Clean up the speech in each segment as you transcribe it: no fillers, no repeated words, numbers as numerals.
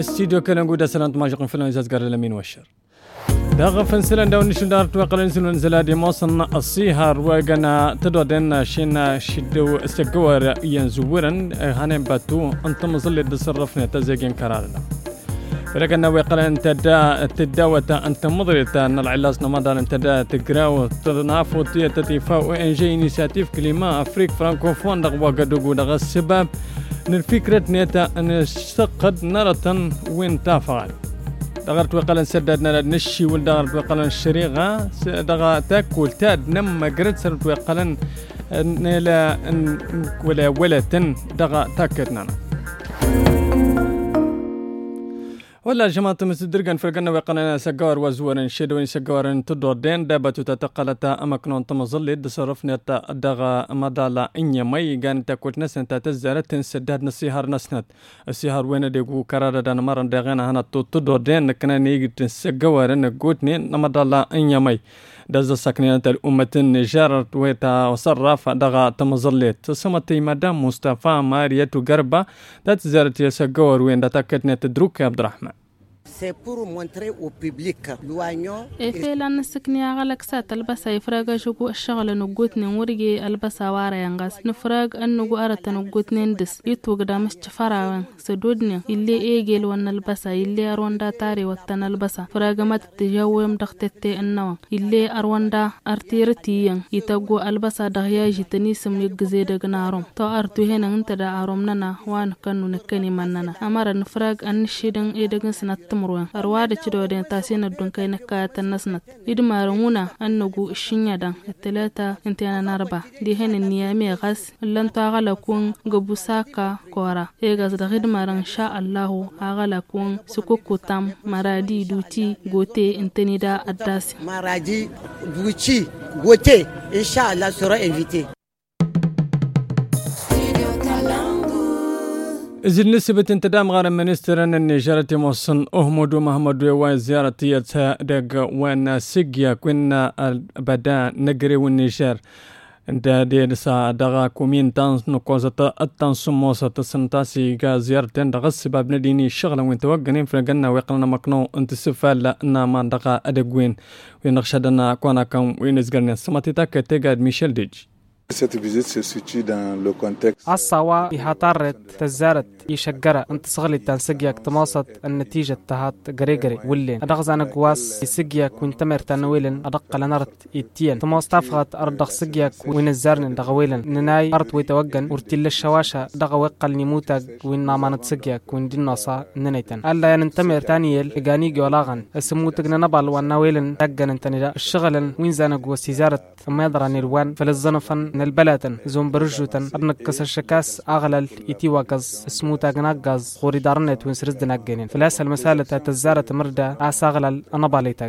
استديو كان نقول سلامت ماجيق فلان إزاز قرر لمين وشر داغ فنسلن داون نشدار توقلن سلون زلادي موصن الصيهار وقنا تدودن شينا شدو استقوار ينزورن هانين باتو انتم ظل تصرفنا تزيقين قرارنا ولكن وقلن تداوة انت مضريتا ان العلاس نمضان انتدا تقراو تنافو تتفاو انجي انيسياتيف كليما افريك فرانكوفون دغ وقدوغو دغ السبب الفكرة نيتا ان استقد نرة وين تافعل دغرت وقلن سددنا نشي والدغرت وقلن الشريغة دغا تاكل تاد نم قرد سرت وقلن نلا ولا تن دغا تاكدنا ولا جماعة مسدرجان فرقنا وقنا سجار وزورن شدوين سجارن تدور دين دابتو تتقلتا أمكنون تمظل تصرفنا دغا مدالا إني ماي جان تاكوت نسنت تزارت سداد نسيهار نسنت السيهار وين ديجو كرارة دان مرن دغنا هنا تدور دين كنا نيجي تسجارن جوتني نمدالا إني ماي دز سكنينة الأمة النيجر ويتا وصرف دغا تمظلت سمتي مدام مصطفى ماريتو غربا تتزارت يسجار وين تاكتنا تدروك يا عبد الرحمن. C'est pour montrer au public l'oignon. فعلا نسكني على كسات البسا يفرق شوكو الشغل نقوتني ورقي البسا وارا ينغاس نفرق أنو أردت نقوتني ندس يتوق دامش تفراوان سدودني اللي إيجيل وان البسا اللي أرواندا تاري واتن البسا فرق ما تتجاوم دختتي النوا اللي أرواندا أرتيرتيين يتوقو البسا دغياجي تنيسم يقزيد نارم تو أرتو هنا انت دا أرومننا وان كانو نكني مننا أمار نفرق أنشيدن إيدغن سنتم أرواد تشدودين تاسين الدنكاي نكاية النسنت إدما رمونا أنغو الشنيا دان التلاتة انتيانا ناربا دي هن النيامي غاس اللان تاغالا كون غبوساكا كورا إيغاز دغيدما ران شاء الله أغالا كون سكوكو تام مرادي دوتي غوتي انتني دا الداس مرادي دوتي غوتي إن شاء الله سورا انفيتي إذن نسبة انتدام غار منسترن النيجرة موصن أحمد محمد وين زيارة دق وين سجيا كنا بدا نجري والنيجر انت دي نسا دغا كومين تانس نقوزة التانس موسى تسنتاسي غا زيارتين دغا السباب نديني الشغلة وين توقنين فرقنا ويقلنا مقنو انت سفال لأنا ما دغا أدقوين وين نخشدنا كوانا كم وين نزقرنا سماتي تاكا تيغاد ميشيل ديج. Cette visite se situe dans le contexte. الصوا يهاترت تزارت يشجرة انت صغلي تنسجيك تماصت النتيجة تهات جريجري ولين أدغزان قواس يسجيك وانتمر تنويلن أدق لنرت يتين تماص تفغت أردغ سجيك وين الزرن دغويلن نناي أرد ويتوجن ورتيل الشواشة دغوق النموتج وين نامانت سجيك وين دي النصا ننيتن ألا ينتمر تانيل إجاني جولاغن اسموتجن نبال ونويلن تجن انتني الشغل وين زانق وسيزارت ما يدرى نيروان فللزنفن من البلاتن زوم برجوتن أرنكس الشكاس أغلل يتيواكز اسموتا جناجز خوري دارنت وين سرز دناجنين فلاس المسألة تزارة مردا أساغلل أنا باليتاج.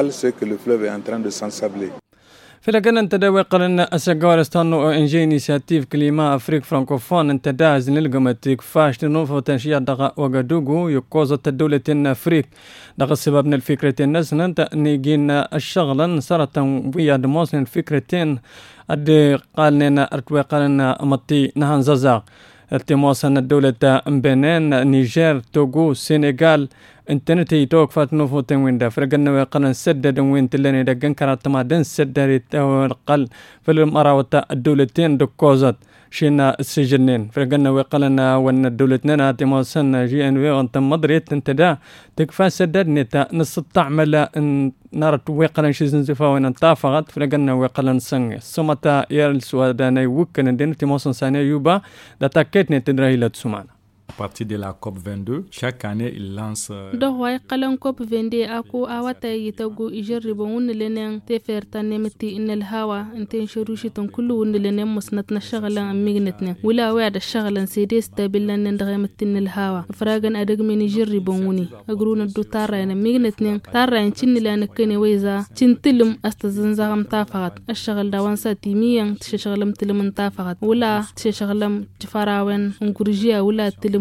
في لكن انت دا وقلن اسجارستان انجي انيسياتيف كليما افريك فرانكوفون انت داز نلقمتك فاش نوفو تنشيا دغا وغادوغو يقوزة الدولة افريك دغا سببنا الفكرتين نسن انت نيجينا الشغلا صارت ويا دموسن الفكرتين ادي قالنا ارتوي قالنا مطي نهان زازا ارتموسن الدولة بنين نيجر توغو سينيغال انتنتي توك فاتنو فوتن ويندا فرقنا وقلن سدد وين تلني دقن كرات ما دن سدد القل في المراوتا الدولتين دكوزات شينا السجنين فرقنا وقلنا وان الدولتين تموسن جي ان وي انت مدريت انت دا تكفى سدد نتا نص تعمل ان نارت وقلن شي زنزفا وين انتافغت فرقنا وقلن سن سمتا يال سوداني وكن دين تموسن ثانيه يوبا دتاكيتني تدريلت سمانا. À partir de la COP22, chaque année, il lance... Donc, COP22 أكو أوتا يتوجو يجربون لنا تفرت نمتي إن الهوا أنت شروشتهم كله إن لنا مسنتنا شغلة مجنتنا ولا واحد الشغلة سيدس تبلنا ندغمت إن الهوا فراجن أدق من يجربوني أقولون الدو تارا أنا مجنتنا تارا إن شن لنا كني ويزا شنتلم أستزنزهم تافقت الشغل دوان ساتيميا تشغلم تلم تافقت ولا تشغلم تفراون انكرجيا ولا تلم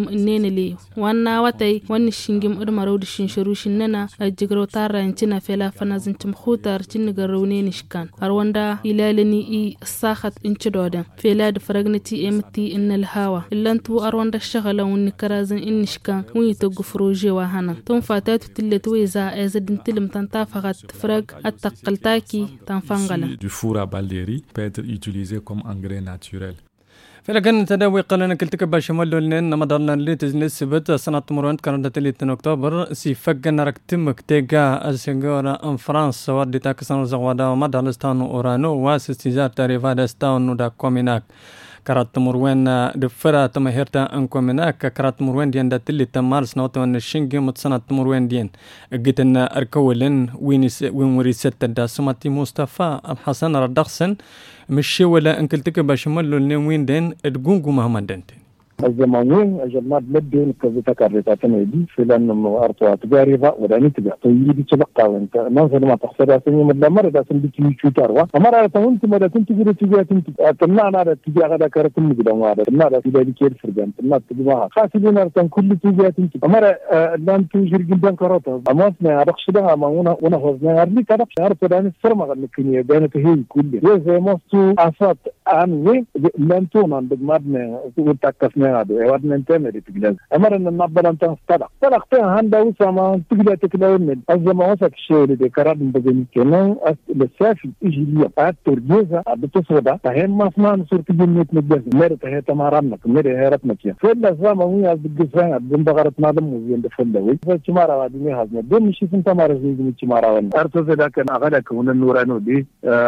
الشنجم النين لي وانا واتي وان الشنجم ادمرود الشنشروش الننا الجغرو تارا انتنا فيلا فنازن تمخوتر تنقرونين شكان أرواندا إلالني إي الساخت انشدودا فيلا دفرقنتي امتي إن الهوا إلا انتو أرواندا الشغلة ونكرازن إنشكان ويتوقفرو جواهانا تون فاتات تلت ويزا ازد انتلم تنتافغت فرق التقلتاكي تنفنغلا du four à balderie peut être utilisé comme engrais naturel. فلكن تداوي قلنا كلتك باش مولو لنا مدارنا اللي تجلس سبت سنة مروان كانت اللي 2 أكتوبر سي فقنا رك تمك تيجا السنغورا ان فرانس وردي تاكسان زغوادا ومدارستان اورانو واسستيزار تاريفا دستان ودا كوميناك كرات مروان دفرا تمهرتا انكم مناك كرات مروان ديان داتلي تمارس نوتو ان الشنجي متصنع مروان ديان قتنا اركولن وين وريست دا سماتي مصطفى الحسن ردخسن مشي ولا انكلتك باش ملو لوين دين ادغونغو محمد دنتين الزمانين الجماعة مدين كذا كارثة دي فلان أرتوا تجاربا وداني تبع طيب تبقى وانت نظر ما تخسر أسمي مدة مرة أسمي بتيجي تروى أمر أنت مرة تنتظر تيجي تمنع على تيجي على كارثة مقدام وهذا تمنع على تيجي كير فرجان تمنع تيجي معها خاصين أرتان كل تيجي أمر لان تيجي جدا كارثة أماسنا أرخص ده أما ونا خزنا أرني كارثة أرتوا داني السرمة غنكني داني تهي كل يوم مستو أسات أنوي لان تونا عند مادنا وتكسنا هذا يودنا نتمرد تجلس أمرنا نبلا أنت طلق هندا وسما تجلس تكلمنا الزمان وسط الشيء اللي كراد بدين كنا السافي يجي لي الترجيزة بتصودا فهم ما اسمع نصور تجمع نتجلس مرت هي تمارنا مرت هي رتنا كيا فلا زمان ويا بالجسان بنبغرت نادم وين دفلا وين فتشمارا وادي هذا ده مش اسم تمارا زي متشمارا وين أرتوز ده كان أغلق هنا النورانو دي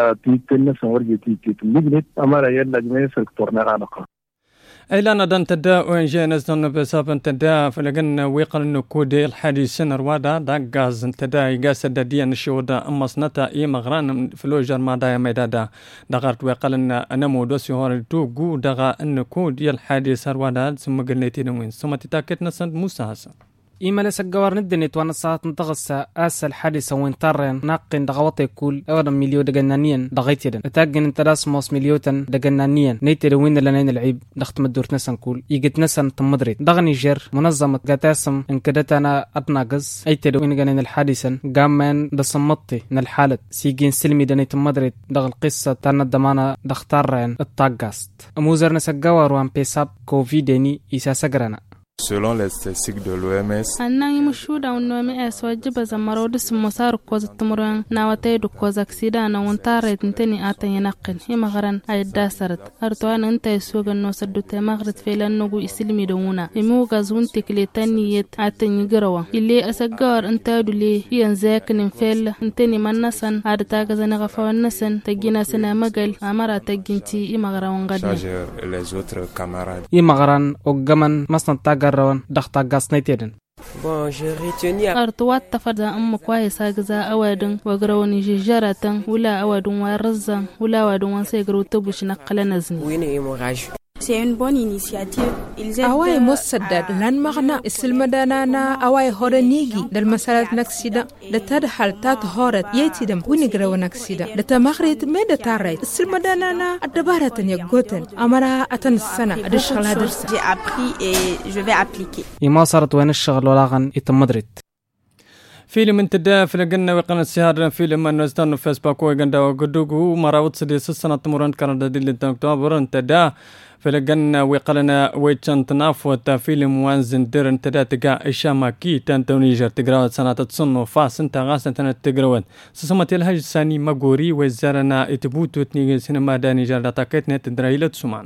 تيجي سنورجي تيجي تلقيت أمر يلا جميع سكتورنا عنقا إيلانا دان تدا وين جانس دون بسابن تدا فلقن ويقل نكودي الحديث نروادا دا غاز تدا يقاس داديا نشودا أما سنتا إي مغران فلوجر ما دايا ميدادا دغارت ويقل نمو دوسي هور توقو دغا نكودي الحديث نروادا ثم قلنيتي نوين ثم تتاكد نسند موسى حسن إيما لسجوار ندني وانا ساعات نتغسى أسل حادثة وين طرن ناقن دغوطي كل أولا مليون دجنانيا دغيتيدن أتاجن انت راسموس مليوتن دجنانيا نيتر وين لنين العيب دخت مدور نسن كل يجت نسن تمدريت دغني جر منظمة جاتاسم إن كدت أنا أتناقص أيتر وين جنين الحادثة جامن دصمتي من الحالة سيجين سلمي دني تمدريت دغ القصة تانا الدمانة دختارن التاجست موزر نسجوار وان بيساب كوفيدني إسا سجرنا Selon les statistiques de l'OMS, annan mushuda UNOMS wajiba zamarod sumosar koz tumuran nawatay do koz aksida na wontare tinteni atan yanaqin imagaran ay dasarat artoan anta sugan no sadute magrit felan nugu islimi dawuna imu gazun tikletaniyet atan yigarawa illi asagar anta duli yan zakin fel inteni mannasan adta gazana gafawan nasan tagina sana magal amara taginti imagaran gadna les autres camarades imagaran ogaman masnan روان دختا غاس نيتيدن Bon, je retiens أرتوات تفردا أم كويس هكذا أوادن وقروني ججرة ولا أوادن ورزا ولا أوادن وسيقروا تبوش نقل نزني. وين يمغاش؟ C'est une bonne initiative. أواي مصدر لان مغنى السلمدانانا أواي هورنيجي للمسألة نكسيدا لتدحل تات هورت يتيدم ونقرأ نكسيدا لتمغريت ميدا تاريت السلمدانانا أدبارة يقوتن أمرا أتن السنة أدشغل هدرسة. J'ai appris et je vais appliquer. يما صارت وين الشغل ولاغن يتمدرت فيلم انتدا فلقنا وقنا السهار فيلم أنه استنوا فيسبوك ويقندا وقدوغو مراوت سديس السنة مران كانت ديل أكتوبر انتدا فلقنا وقلنا ويتشان تنافوت فيلم وانزن دير انتدا تقا إشاما كي تانتونيجر تقراوت سنة تصنو فاس انتا غاسة تانا تقراوت سسمت الهج ساني مغوري وزارنا اتبوتو تنيجي سينما دانيجر داتاكيت نت درايلة سمان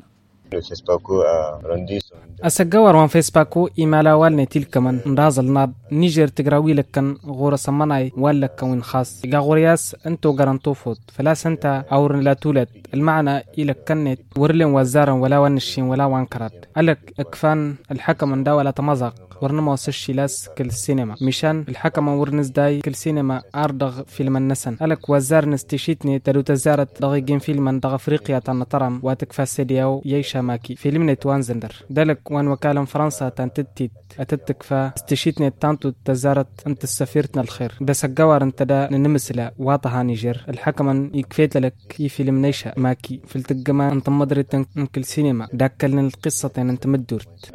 أسجوار وان فيسبوك إيمالا والني تلك من نرازل ناد نيجر تقراوي لكن غورة سمناي والك وين خاص غورياس انتو غرانتو فوت فلا سنتا أورن لا تولد المعنى إلى كنت ورلين وزارا ولا ونشين ولا وانكرات ألك اكفان الحكم من دا ولا تمزق ورنما وسشي لاس كل سينما مشان الحكم ورنز داي كل سينما أردغ فيلم النسن ألك وزار نستشيتني تلو تزارت دغيقين فيلم دغ أفريقيا تنطرم واتكفى سيديو ييشا ماكي فيلم نتوان زندر دلك وان وكالة فرنسا تنتتي أتتكفى استشيتني تانتو تزارت أنت سفيرتنا الخير بس الجوار أنت دا نمسلا واضحة نيجر الحكم يكفيت لك فيلم نيشا ماكي في التجمع أنت مدرت كل سينما داكلنا القصة أنت مدورت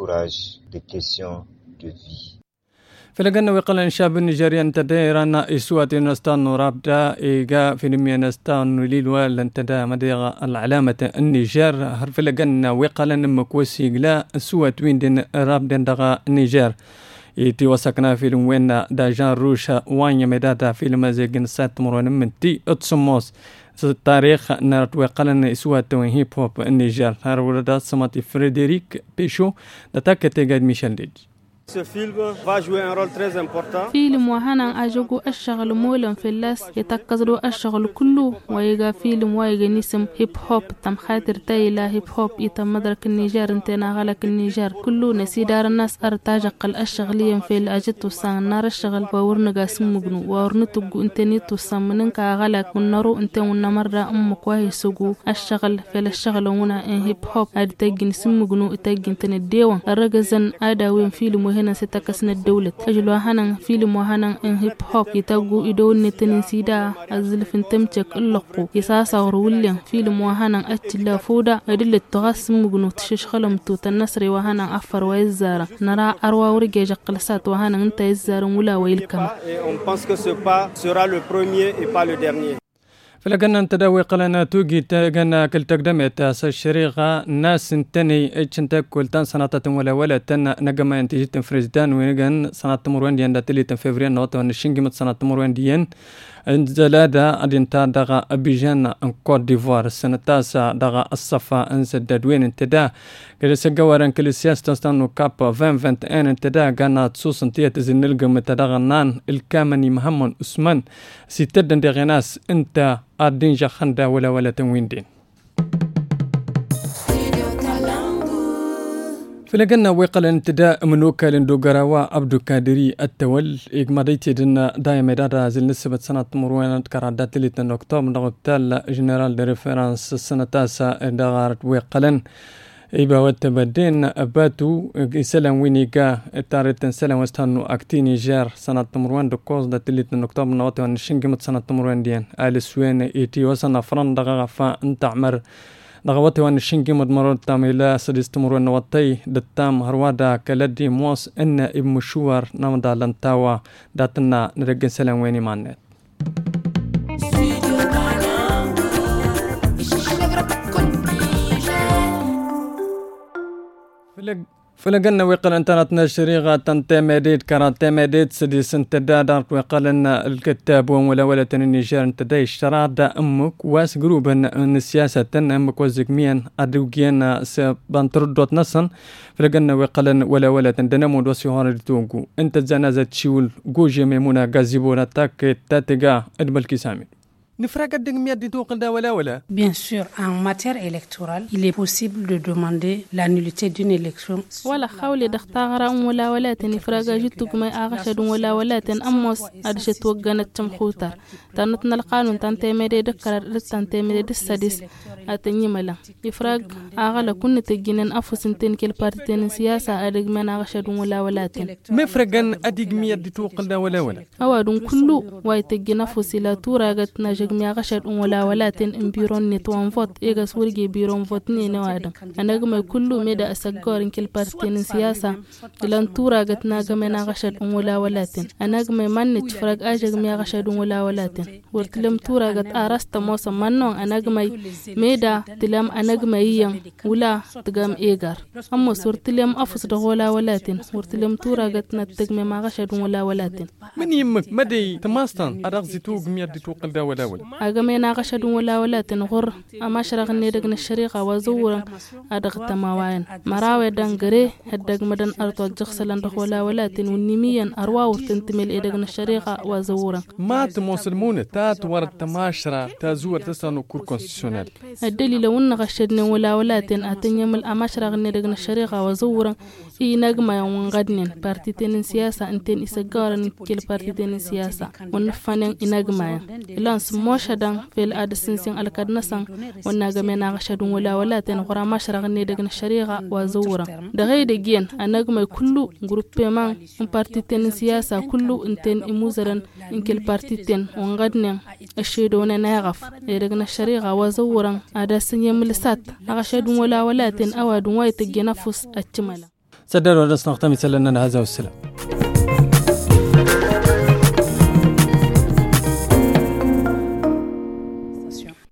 فلقنا ويقال إن شاب النيجيري أنت دايرانا إسوات نستان رابدا إيجا فيلمي نستان ليلوال أنت دا مديغا العلامة النيجر فلقنا ويقال إن مكوسي لا إسوات وين دين رابدا دغا النيجر يتي وسكنا فيلم وين دا جان روشا وانيا مدادا فيلم زيجن سات مرون من تي اتسموس التاريخ نرت ويقال إن إسوات وين هيب هوب النيجر هارولدا سماتي فريدريك بيشو دتاكتي قاد ميشيل ديج. فيلم وهنا أجوجو الشغل مولا في اللاس يتكزرو الشغل كله ويجا فيلم ويجا نسم هيب هوب تم خاطر تايلا هيب هوب يتم مدرك النيجر انتنا غلق النيجر كله نسيدار الناس أرتاجق الشغليا في الأجت وسان نار الشغل وورنجا سمجنو وورنتجو انتنيتو سامنك غلق والنارو انت ونمرة كويس سجو الشغل في الشغل هنا ان هيب هوب أرتاجن سمجنو أرتاجن تنديوان الرجزن أداوين فيلم هنا ستكسن الدولة أجل وهنا فيلم وهنا إن هيب هوب يتوجو يدون نتنسيدا أزلف تمتك اللقو يساسا وروليا فيلم وهنا أتلا فودا أدل التغاس مجنو تشخلم توت النصر وهنا أفر ويزارة نرى أروى ورجع جقلسات وهنا أنت يزار ولا ويلكم. فلقنا نتداوي قلنا توجي تجنا كل تقدمت الشريعة ناس تاني إجنتك كل تان سنة ولا تن نجمع ينتجي تنفرزدان وينجن سنة تمرون ديان داتلي تنفبراير نوت ونشينج مت سنة تمرون ديان انزلادا أدينتا دغا أبيجان كوت ديفوار السنة تاسع دغا الصفا انزداد وين انتدا كده سجوارن كل سياسة تستانو كاب 2021 انتدا كانا تصوص انتيات زنلقا متدغنان الكامني محمد عثمان سيتدن دغناس انت أدين جخندا ولا تنوين دين فلقنا ويقال انتداء منوكا لندوغراوا عبدو كادري التول إجماليتي دنا دايما دادا زل نسبة سنة مروان كرادات لتن أكتوبر نغتال جنرال دي ريفرنس السنة تاسا دغارت ويقالن إيبا واتبادين أباتو إسلام وينيكا تاريتن سلام وستانو أكتي نيجير سنة مروان دكوز دات لتن أكتوبر نغتال نشنجمت سنة مروان ديان آل سوين إيتي وسنة فران دغا فا انتعمر دغوتي وان الشنجي مدمرون تاميلا سديس تمرون نواتي دتام هروادا كالدي موس إن ابن مشوار نامدا لنتاوا داتنا نرجن سلام ويني مانت فلقنا ويقال انترنتنا الشريعة تنتمديد كرانتمديد سديس انتدادار ويقال ان الكتاب وملاولة النيجير انتداي اشترى دا امك واس جروبا ان السياسة امك وزكميا ادوكيان سبانتردوت نصن فلقنا ويقال ان ولاولة دنمود وسيهار توغو انت زنازة تشيول جوجي ميمونا غازيبونا تاك تاتيغا ادبال كيسامي نفرق الدنيا دي توقن دا ولا Bien sûr, en matière électorale, il est possible de demander l'annulité d'une élection. ولا خولي دختاغرا ولا نفرق جتك ما أغشد ولا أموس أرشت وجنت تمخوتر تنتنا القانون تنتمي دكر تنتمي السادس أتنيملا يفرق أغلى كن تجينن أفوسنتين كل بارتين سياسة أدق من أغشد ولا مفرقن أدق دي توقن دا ولا أوادون كله وايتجين أفوسلا تورغت نج جميع غشر ولا امبيرون نتوان فوت إيجا سورجي بيرون فوت نينوادا أنا جمع كله ميدا أسجار إن كل بارتين سياسة لان تورا جتنا جميع غشر ولا أنا جمع من نتفرج أجا جميع غشر ولا ورتلم تورا جت أرست موسم منو أنا جمع ميدا تلام أنا جمع يم ولا تجمع إيجار أما صورتلم أفس ولا ورتلم تورا جت نتجمع مع غشر ولا من يمك مدي تماستان أرغزتو جميع دي توقن دا ولا أجمعنا غشد ولا تنغر أما شرق ندقن الشريقة وزورا أدغت مواين مراوي دنجري هدق مدن أرطو جخسلن ولا تنونيميا أرواو تنتمل إدقن الشريقة وزورا ما تموسلمون تات ورد تماشرة تازور تسانو كور كونستيسيونال الدليل لون غشدن ولا أتنيمل أما شرق ندقن الشريقة وزورا إي نجمع ونغدنين بارتيتين سياسة انتين إسجارن كل بارتيتين سياسة ونفنن إنجمع إلان موشدان في الأدسنسين الكدنسان والناقمين غشدون ولا تنغرا مشرغني دقن الشريعة وزورا دغي دقين الناقم كله جروبيمان ان بارتيتين سياسة كله انتين اموزرن انك البارتيتين ونغدن الشيدون ناغف دقن الشريعة وزورا أدسن يملسات غشدون ولا تن أوادون وايتقي نفس التملا سدر ودس نختم سلنا هذا والسلام.